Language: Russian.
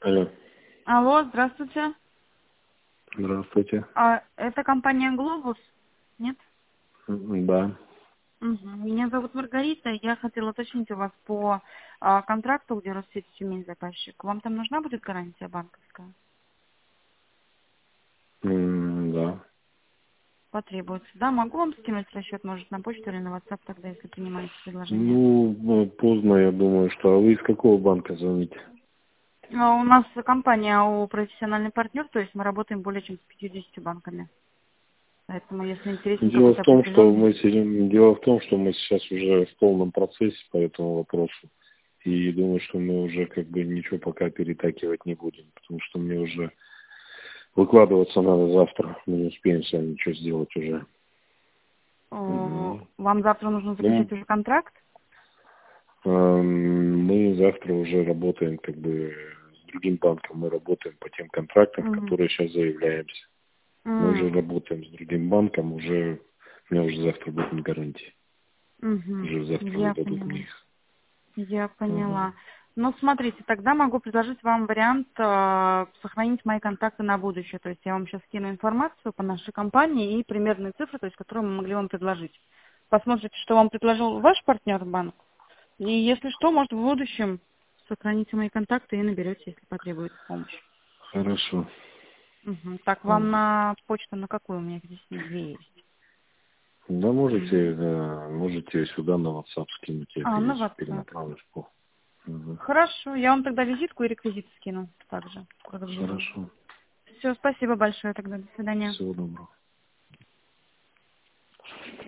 Алло, Алло, здравствуйте. здравствуйте. Это компания «Глобус»? Нет? Да. Мгм. Меня зовут Маргарита. Я хотела уточнить у вас по контракту, где Россеть Тюмень заказчик. Вам там нужна будет гарантия банковская? Да. Потребуется. Да, могу вам скинуть расчет, может, на почту или на WhatsApp тогда, если принимаете предложение. Поздно, я думаю, что... А вы из какого банка звоните? У нас компания ООО «Профессиональный партнер», то есть мы работаем более чем с 50 банками. Поэтому, если интересен Дело какой-то в том, что определенный... мы сидим... Дело в том, что мы сейчас уже в полном процессе по этому вопросу. И думаю, что мы уже как бы ничего пока перетакивать не будем. Потому что мне уже выкладываться надо завтра. Мы не успеем с вами ничего сделать уже. Мгм. Вам завтра нужно Ну, заключить уже контракт? мы завтра уже работаем как бы с другим банком. Мы работаем по тем контрактам, в Мгм. которые сейчас заявляемся. Мы уже М, работаем с другим банком, уже у меня уже завтра будет гарантии. мгм. Уже завтра Я выдадут поняла. мне их. Я Мгм. поняла. Ну, смотрите, тогда могу предложить вам вариант сохранить мои контакты на будущее. То есть я вам сейчас скину информацию по нашей компании и примерные цифры, то есть, которые мы могли вам предложить. Посмотрите, что вам предложил ваш партнер банк. И если что, может, в будущем сохраните мои контакты и наберете, если потребуется помощь. Хорошо. Мгм. Так, вам Мгм. на почту на какую? У меня их здесь две есть. Да, можете, М. да, можете сюда на WhatsApp скинуть, я На WhatsApp. перенаправлю. Мгм. Хорошо, я вам тогда визитку и реквизит скину также, продублирую. Хорошо. Все, спасибо большое тогда. До свидания. Всего доброго.